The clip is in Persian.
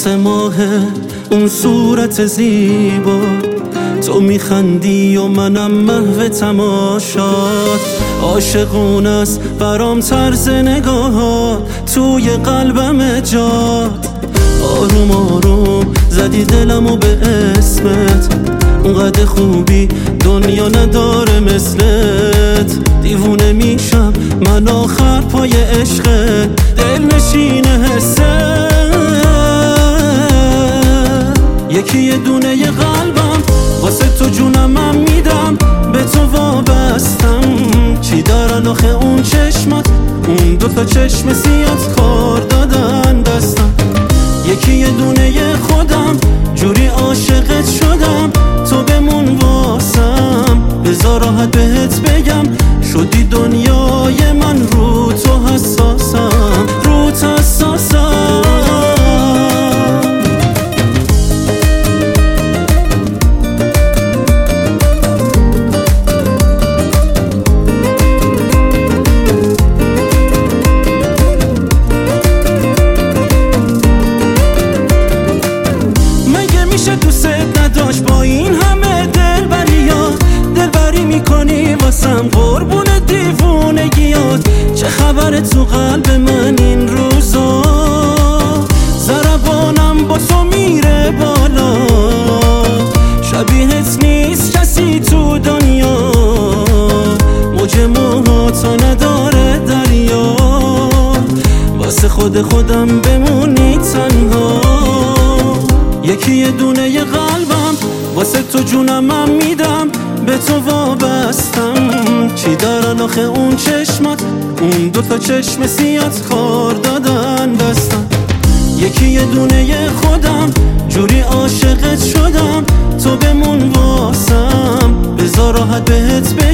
واسه ماه اون صورت زیبا، تو میخندی و منم محو تماشات. عاشقون است برام طرز نگاهات، توی قلبم جات. آروم آروم زدی دلمو به اسمت، اونقدر خوبی دنیا نداره مثلت. دیوونه میشم من آخر پای عشقت، دل نشین حسه. یکی یه دونه ی قلبم واسه تو جونم میدم، به تو وابستم. چی دارن آخه اون چشمات، اون دوتا چشم سیات کار دادن دستم. یکی یه دونه ی خودم، جوری عاشقت شدم. تو بمون واسم، بذار راحت بهت بگم، شدی دنیای من. رو تو حساسم، رو تو حساسم. میشه دوست نداشت با این همه دلبری میکنی واسم، قربون دیوونگیات. چه خبره تو قلب من این روزا، ضربانم با تو میره بالا. شبیهت نیست کسی تو دنیا، موج موهاتو نداره دریا. واسه خودم بمونی تنها. یکی یه دونه ی قلبم واسه تو جونم میدم، به تو وابستم. چی دارن آخه اون چشمات، اون دوتا چشم سیات کار دادن دستم. یکی یه دونه ی خودم، جوری عاشقت شدم. تو بمون واسم، بذار راحت بهت